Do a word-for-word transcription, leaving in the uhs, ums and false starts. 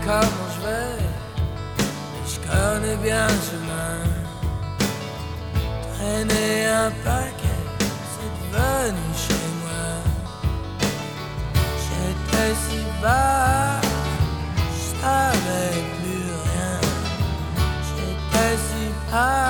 comment je vais, et je connais bien le chemin. Traîner un paquet, c'est devenu chez moi. J'étais si bas, je savais plus rien. J'étais si bas.